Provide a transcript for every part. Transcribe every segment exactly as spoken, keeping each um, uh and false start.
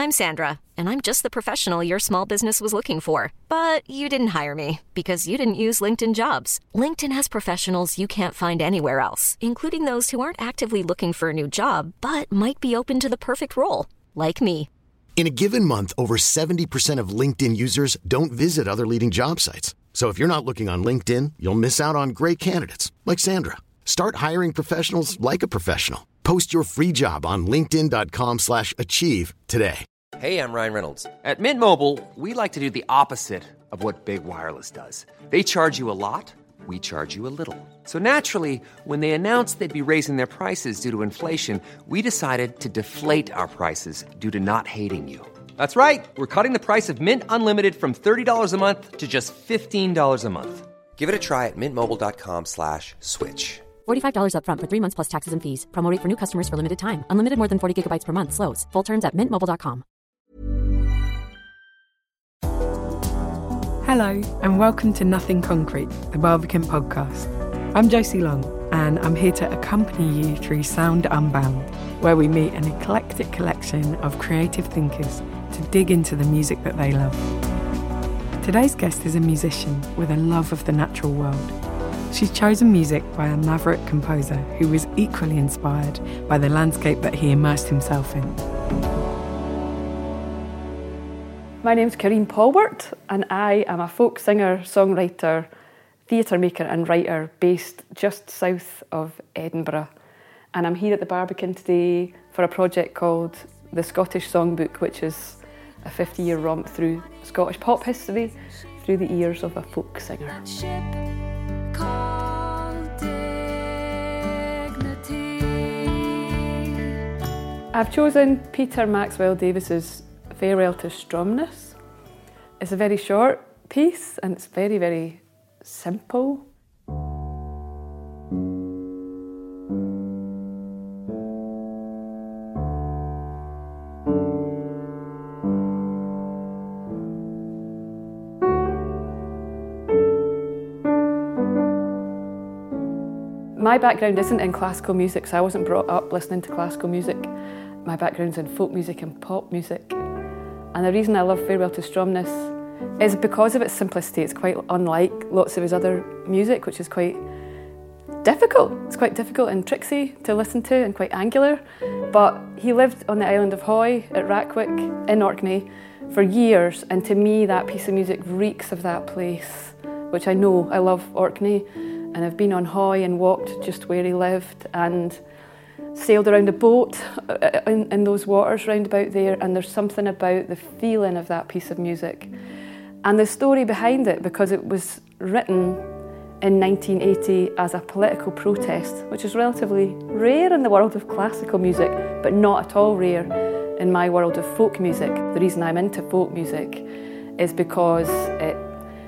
I'm Sandra, and I'm just the professional your small business was looking for. But you didn't hire me because you didn't use LinkedIn Jobs. LinkedIn has professionals you can't find anywhere else, including those who aren't actively looking for a new job, but might be open to the perfect role, like me. In a given month, over seventy percent of LinkedIn users don't visit other leading job sites. So if you're not looking on LinkedIn, you'll miss out on great candidates like Sandra. Start hiring professionals like a professional. Post your free job on linkedin dot com slash achieve today. Hey, I'm Ryan Reynolds. At Mint Mobile, we like to do the opposite of what Big Wireless does. They charge you a lot, we charge you a little. So naturally, when they announced they'd be raising their prices due to inflation, we decided to deflate our prices due to not hating you. That's right. We're cutting the price of Mint Unlimited from thirty dollars a month to just fifteen dollars a month. Give it a try at mintmobile.com slash switch. forty-five dollars up front for three months plus taxes and fees. Promo rate for new customers for limited time. Unlimited more than forty gigabytes per month. Slows full terms at mint mobile dot com. Hello, and welcome to Nothing Concrete, the Barbican podcast. I'm Josie Long, and I'm here to accompany you through Sound Unbound, where we meet an eclectic collection of creative thinkers to dig into the music that they love. Today's guest is a musician with a love of the natural world. She's chosen music by a maverick composer who was equally inspired by the landscape that he immersed himself in. My name's Karine Paulwart, and I am a folk singer, songwriter, theatre maker and writer based just south of Edinburgh. And I'm here at the Barbican today for a project called The Scottish Songbook, which is a fifty-year romp through Scottish pop history through the ears of a folk singer. I've chosen Peter Maxwell Davies's Farewell to Stromness. It's a very short piece and it's very, very simple. My background isn't in classical music, so I wasn't brought up listening to classical music. My background's in folk music and pop music. And the reason I love Farewell to Stromness is because of its simplicity. It's quite unlike lots of his other music, which is quite difficult. It's quite difficult and tricksy to listen to and quite angular. But he lived on the island of Hoy at Rackwick in Orkney for years, and to me that piece of music reeks of that place, which I know. I love Orkney, and I've been on Hoy and walked just where he lived and sailed around a boat in, in those waters round about there, and there's something about the feeling of that piece of music and the story behind it, because it was written in nineteen eighty as a political protest, which is relatively rare in the world of classical music, but not at all rare in my world of folk music. The reason I'm into folk music is because it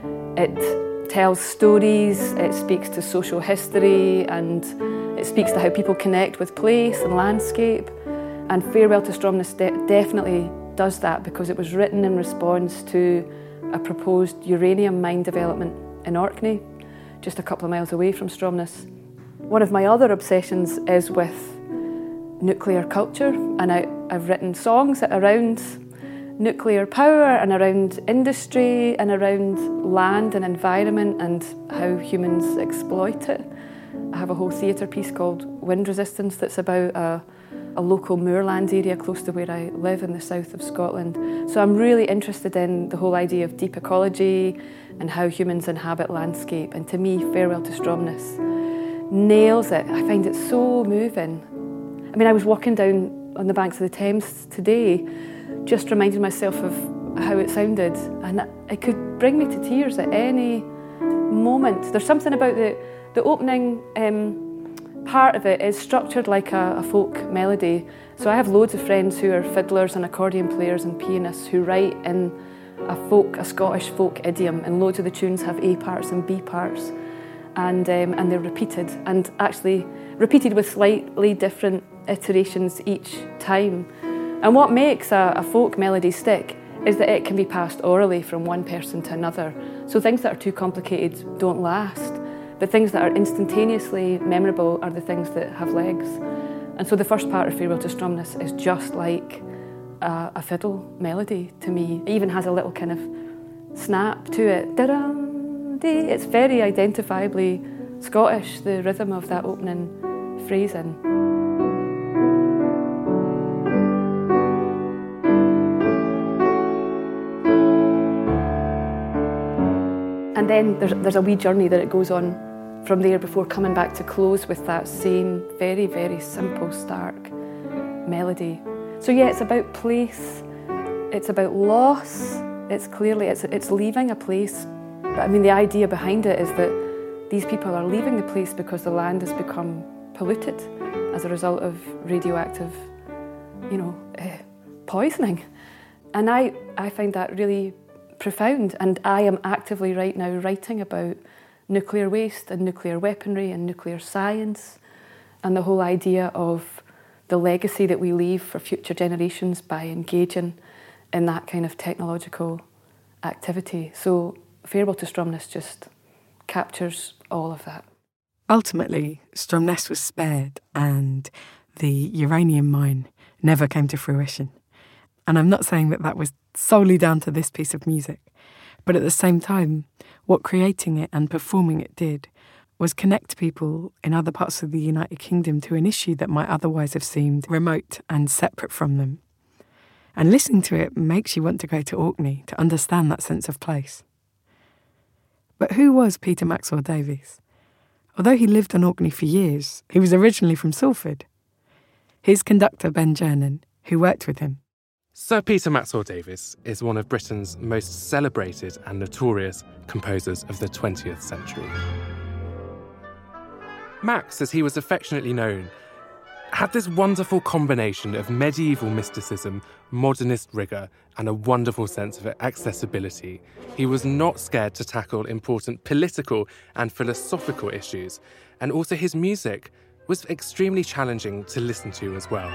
it tells stories, it speaks to social history, and it speaks to how people connect with place and landscape. And Farewell to Stromness de- definitely does that, because it was written in response to a proposed uranium mine development in Orkney, just a couple of miles away from Stromness. One of my other obsessions is with nuclear culture, and I, I've written songs around nuclear power and around industry and around land and environment and how humans exploit it. I have a whole theatre piece called Wind Resistance that's about a, a local moorland area close to where I live in the south of Scotland. So I'm really interested in the whole idea of deep ecology and how humans inhabit landscape. And to me, Farewell to Stromness nails it. I find it so moving. I mean, I was walking down on the banks of the Thames today, just reminding myself of how it sounded, and it could bring me to tears at any moment. There's something about the, the opening um, part of it is structured like a, a folk melody. So I have loads of friends who are fiddlers and accordion players and pianists who write in a folk, a Scottish folk idiom, and loads of the tunes have A parts and B parts, and um, and they're repeated, and actually repeated with slightly different iterations each time. And what makes a, a folk melody stick is that it can be passed orally from one person to another. So things that are too complicated don't last, but things that are instantaneously memorable are the things that have legs. And so the first part of Farewell to Stromness is just like a, a fiddle melody to me. It even has a little kind of snap to it. Da-dum-dee. It's very identifiably Scottish, the rhythm of that opening phrasing. And then there's, there's a wee journey that it goes on from there before coming back to close with that same very, very simple, stark melody. So yeah, it's about place, it's about loss, it's clearly, it's, it's leaving a place. But I mean, the idea behind it is that these people are leaving the place because the land has become polluted as a result of radioactive, you know, uh, poisoning. And I, I find that really profound, and I am actively right now writing about nuclear waste and nuclear weaponry and nuclear science and the whole idea of the legacy that we leave for future generations by engaging in that kind of technological activity. So Farewell to Stromness just captures all of that. Ultimately, Stromness was spared and the uranium mine never came to fruition. And I'm not saying that that was solely down to this piece of music, but at the same time, what creating it and performing it did was connect people in other parts of the United Kingdom to an issue that might otherwise have seemed remote and separate from them. And listening to it makes you want to go to Orkney to understand that sense of place. But who was Peter Maxwell Davies? Although he lived on Orkney for years, he was originally from Salford. Here's conductor Ben Jernan, who worked with him. Sir Peter Maxwell Davies is one of Britain's most celebrated and notorious composers of the twentieth century. Max, as he was affectionately known, had this wonderful combination of medieval mysticism, modernist rigour, and a wonderful sense of accessibility. He was not scared to tackle important political and philosophical issues, and also his music was extremely challenging to listen to as well.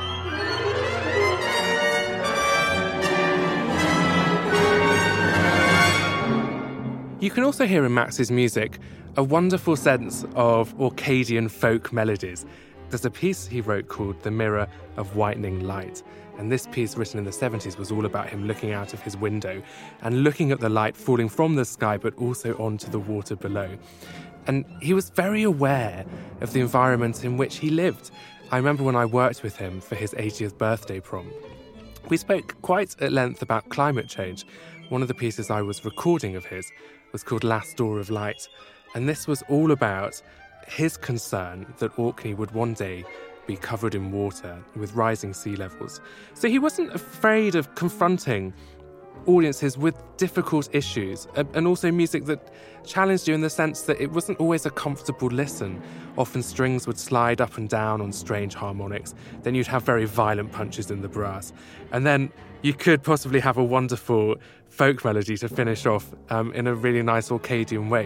You can also hear in Max's music a wonderful sense of Orcadian folk melodies. There's a piece he wrote called The Mirror of Whitening Light, and this piece, written in the seventies, was all about him looking out of his window and looking at the light falling from the sky but also onto the water below. And he was very aware of the environment in which he lived. I remember when I worked with him for his eightieth birthday prom. We spoke quite at length about climate change. One of the pieces I was recording of his was called Last Door of Light, and this was all about his concern that Orkney would one day be covered in water with rising sea levels. So he wasn't afraid of confronting audiences with difficult issues, and also music that challenged you in the sense that it wasn't always a comfortable listen. Often strings would slide up and down on strange harmonics, then you'd have very violent punches in the brass, and then you could possibly have a wonderful folk melody to finish off um, in a really nice Orcadian way.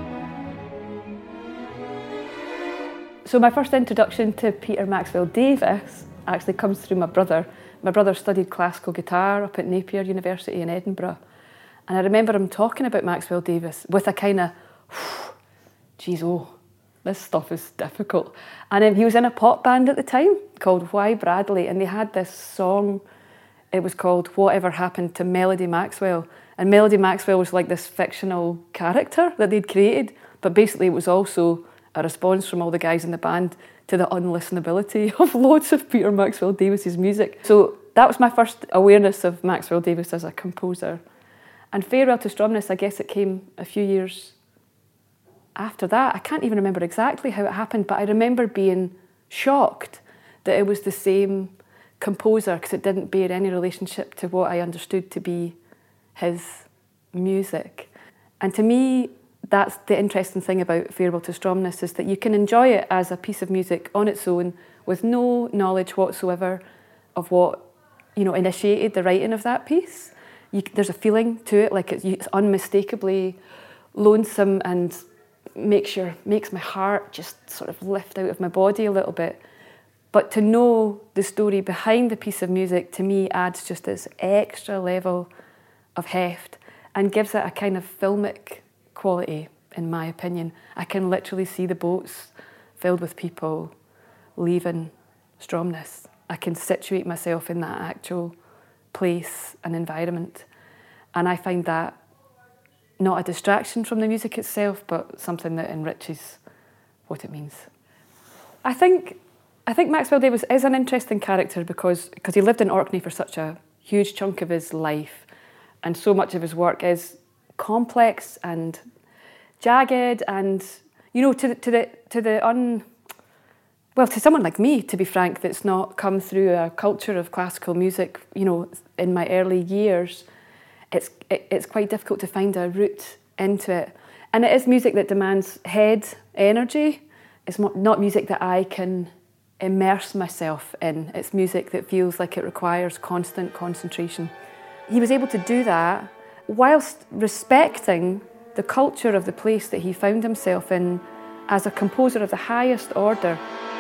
So my first introduction to Peter Maxwell Davies actually comes through my brother. My brother studied classical guitar up at Napier University in Edinburgh. And I remember him talking about Maxwell Davies with a kind of, geez, oh, this stuff is difficult. And um, he was in a pop band at the time called Why Bradley, and they had this song. It was called Whatever Happened to Melody Maxwell. And Melody Maxwell was like this fictional character that they'd created, but basically it was also a response from all the guys in the band to the unlistenability of loads of Peter Maxwell Davies' music. So that was my first awareness of Maxwell Davies as a composer. And Farewell to Stromness, I guess it came a few years after that. I can't even remember exactly how it happened, but I remember being shocked that it was the same composer, because it didn't bear any relationship to what I understood to be his music. And to me, that's the interesting thing about Farewell to Stromness, is that you can enjoy it as a piece of music on its own with no knowledge whatsoever of what, you know, initiated the writing of that piece. You, there's a feeling to it, like it's, it's unmistakably lonesome and makes your makes my heart just sort of lift out of my body a little bit. But to know the story behind the piece of music, to me, adds just this extra level of heft and gives it a kind of filmic quality, in my opinion. I can literally see the boats filled with people leaving Stromness. I can situate myself in that actual place and environment. And I find that not a distraction from the music itself, but something that enriches what it means. I think I think Maxwell Davies is an interesting character because because he lived in Orkney for such a huge chunk of his life, and so much of his work is complex and jagged, and you know, to the, to the to the un well, to someone like me, to be frank, that's not come through a culture of classical music, you know, in my early years, it's it, it's quite difficult to find a route into it, and it is music that demands head energy. It's not not music that I can immerse myself in. It's music that feels like it requires constant concentration. He was able to do that whilst respecting the culture of the place that he found himself in as a composer of the highest order.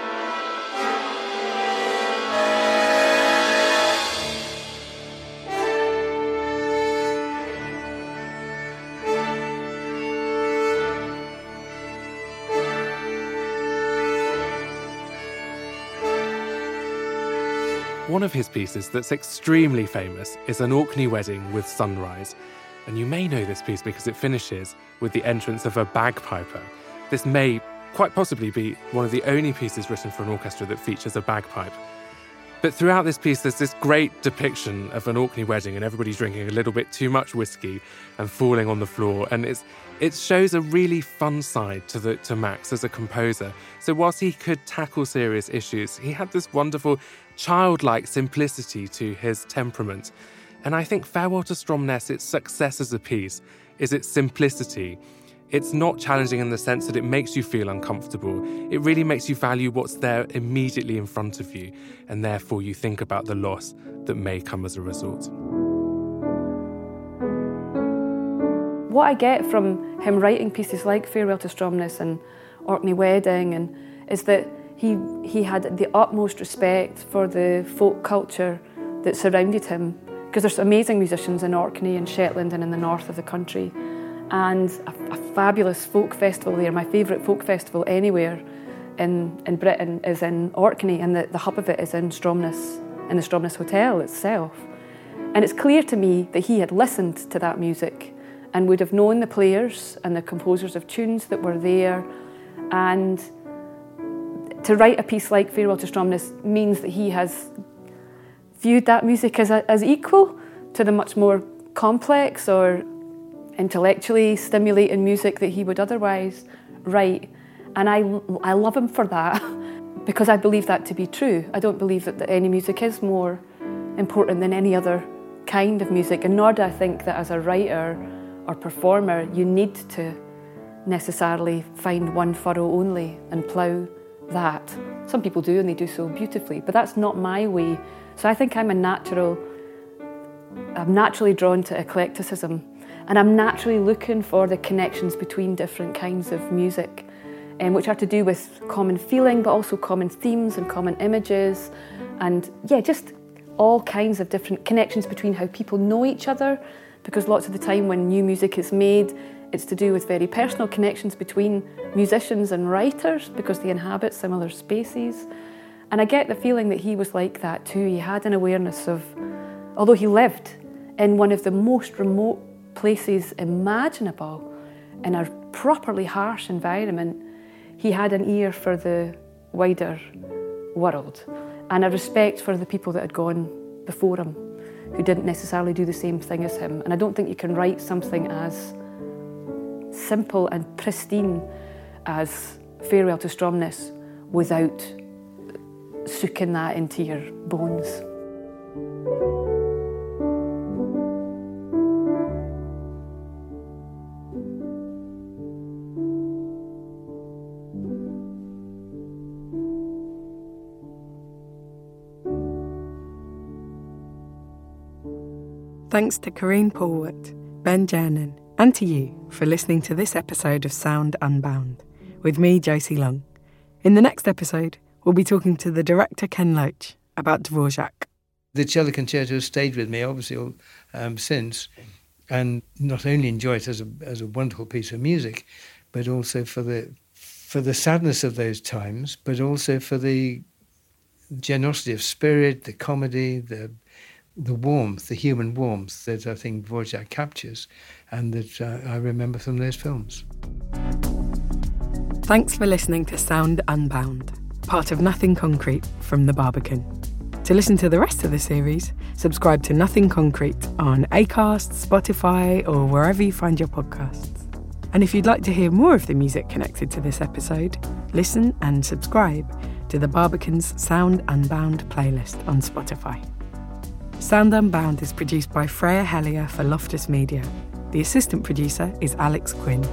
One of his pieces that's extremely famous is An Orkney Wedding with Sunrise. And you may know this piece because it finishes with the entrance of a bagpiper. This may quite possibly be one of the only pieces written for an orchestra that features a bagpipe. But throughout this piece, there's this great depiction of an Orkney wedding and everybody drinking a little bit too much whiskey and falling on the floor. And it's it shows a really fun side to the to Max as a composer. So whilst he could tackle serious issues, he had this wonderful childlike simplicity to his temperament. And I think Farewell to Stromness, its success as a piece, is its simplicity. It's not challenging in the sense that it makes you feel uncomfortable. It really makes you value what's there immediately in front of you, and therefore you think about the loss that may come as a result. What I get from him writing pieces like Farewell to Stromness and Orkney Wedding and is that he he had the utmost respect for the folk culture that surrounded him, because there's amazing musicians in Orkney and Shetland and in the north of the country, and a, a fabulous folk festival there. My favourite folk festival anywhere in, in Britain is in Orkney, and the, the hub of it is in Stromness, in the Stromness Hotel itself. And it's clear to me that he had listened to that music and would have known the players and the composers of tunes that were there. And to write a piece like Farewell to Stromness means that he has viewed that music as, a, as equal to the much more complex or intellectually stimulating music that he would otherwise write. And I, I love him for that because I believe that to be true. I don't believe that, that any music is more important than any other kind of music, and nor do I think that as a writer or performer you need to necessarily find one furrow only and plough that. Some people do, and they do so beautifully, but that's not my way. So I think I'm a natural, I'm naturally drawn to eclecticism, and I'm naturally looking for the connections between different kinds of music, um, which are to do with common feeling, but also common themes and common images, and yeah, just all kinds of different connections between how people know each other, because lots of the time when new music is made, it's to do with very personal connections between musicians and writers because they inhabit similar spaces. And I get the feeling that he was like that too. He had an awareness of, although he lived in one of the most remote places imaginable, in a properly harsh environment, he had an ear for the wider world and a respect for the people that had gone before him, who didn't necessarily do the same thing as him. And I don't think you can write something as simple and pristine as Farewell to Stromness without soaking that into your bones. Thanks to Corinne Polwart, Ben Jernan, and to you for listening to this episode of Sound Unbound with me, Josie Long. In the next episode, we'll be talking to the director Ken Loach about Dvorak. The cello concerto has stayed with me, obviously, um, since, and not only enjoy it as a as a wonderful piece of music, but also for the for the sadness of those times, but also for the generosity of spirit, the comedy, the the warmth, the human warmth that I think Dvorak captures and that uh, I remember from those films. Thanks for listening to Sound Unbound, part of Nothing Concrete from The Barbican. To listen to the rest of the series, subscribe to Nothing Concrete on Acast, Spotify, or wherever you find your podcasts. And if you'd like to hear more of the music connected to this episode, listen and subscribe to The Barbican's Sound Unbound playlist on Spotify. Sound Unbound is produced by Freya Hellier for Loftus Media. The assistant producer is Alex Quinn.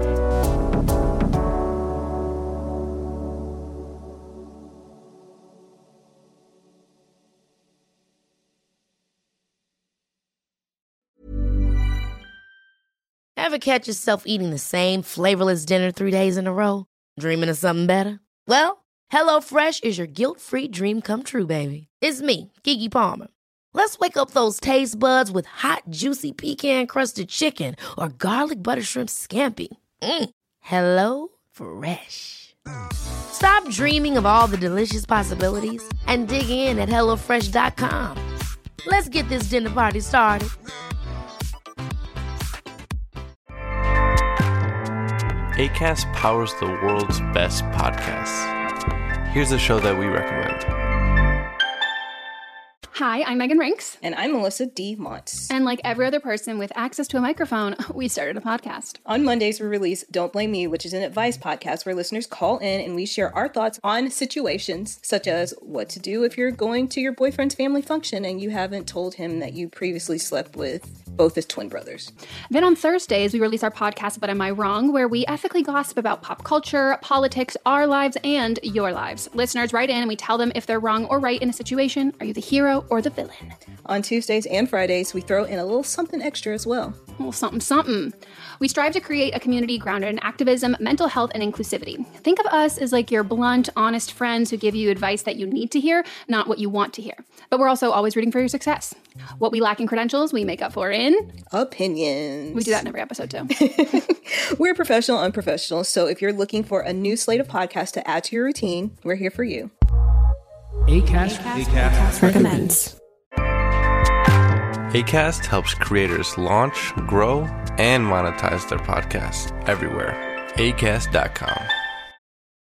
Ever catch yourself eating the same flavorless dinner three days in a row? Dreaming of something better? Well, HelloFresh is your guilt-free dream come true, baby. It's me, Keke Palmer. Let's wake up those taste buds with hot, juicy pecan-crusted chicken or garlic butter shrimp scampi. Mm. Hello Fresh. Stop dreaming of all the delicious possibilities and dig in at hello fresh dot com. Let's get this dinner party started. Acast powers the world's best podcasts. Here's a show that we recommend. Hi, I'm Megan Rinks. And I'm Melissa D. Montz. And like every other person with access to a microphone, we started a podcast. On Mondays, we release Don't Blame Me, which is an advice podcast where listeners call in and we share our thoughts on situations such as what to do if you're going to your boyfriend's family function and you haven't told him that you previously slept with both his twin brothers. Then on Thursdays, we release our podcast, But Am I Wrong?, where we ethically gossip about pop culture, politics, our lives, and your lives. Listeners write in and we tell them if they're wrong or right in a situation. Are you the hero or the villain? On Tuesdays and Fridays, we throw in a little something extra as well. A little something, something. We strive to create a community grounded in activism, mental health, and inclusivity. Think of us as like your blunt, honest friends who give you advice that you need to hear, not what you want to hear. But we're also always rooting for your success. What we lack in credentials, we make up for in... opinions. We do that in every episode, too. We're professional, unprofessional, so if you're looking for a new slate of podcasts to add to your routine, we're here for you. Acast, Acast, Acast recommends. Acast helps creators launch, grow, and monetize their podcasts everywhere. acast dot com.